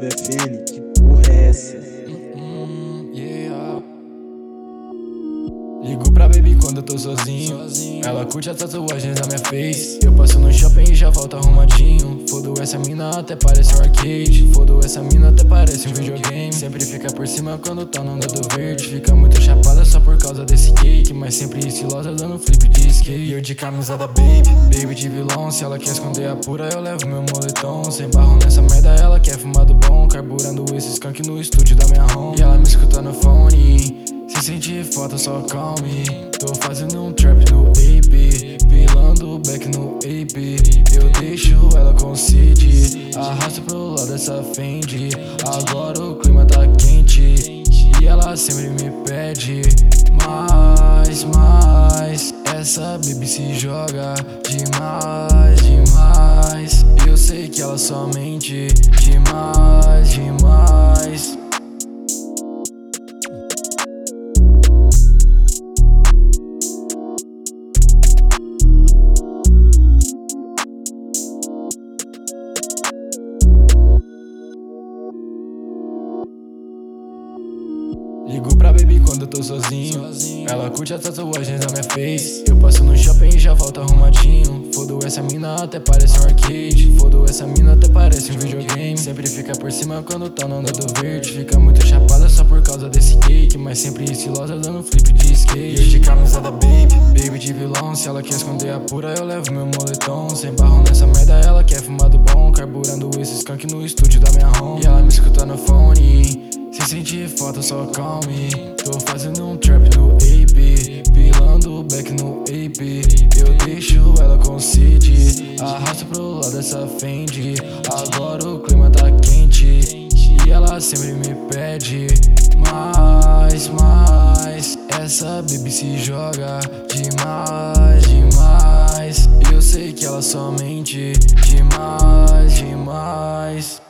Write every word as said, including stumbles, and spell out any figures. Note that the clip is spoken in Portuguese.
B F N, que porra é essa? Hum, yeah. Ligo pra baby quando eu tô sozinho. Ela curte as tatuagens da minha face. Eu passo no shopping e já volto arrumadinho. Fodo essa mina até parece um arcade. Fodo essa mina até parece um videogame. Sempre fica por cima quando tá no dedo verde. Fica muito chapada só por causa desse cake, mas sempre estilosa dando flip de skate. Eu de camisa da baby, baby de vilão. Se ela quer esconder a pura eu levo meu moletom. Sem barro nessa merda ela quer fumar do bom. Carburando esse skunk no estúdio da minha home. E ela me escuta no fone. Se sentir falta só calme. Tô fazendo um trap no A P, pilando back no A P. Eu deixo ela com sede, arrasto pro lado dessa Fendi. Agora o clima tá quente e ela sempre me pede mais, mais. Essa baby se joga demais, demais. Eu sei que ela só mente demais, demais. Ligo pra baby quando eu tô sozinho. Ela curte as tatuagens da minha face. Eu passo no shopping e já volto arrumadinho. Fodo essa mina até parece um arcade. Fodo essa mina até parece um videogame. Sempre fica por cima quando tá no dedo verde. Fica muito chapada só por causa desse cake, mas sempre estilosa dando flip de skate. Eu de camisa da baby, baby de vilão. Se ela quer esconder a pura eu levo meu moletom. Sem barro nessa merda ela quer fumar do bom. Carburando esse skunk no estúdio da minha home. E ela me escuta no fone. Se sentir falta só calme. Tô fazendo um trap no A P, pilando back no A P. Eu deixo ela com sede, arrasto pro lado dessa Fendi. Agora o clima tá quente e ela sempre me pede mais, mais. Essa baby se joga demais, demais. Eu sei que ela só mente demais, demais.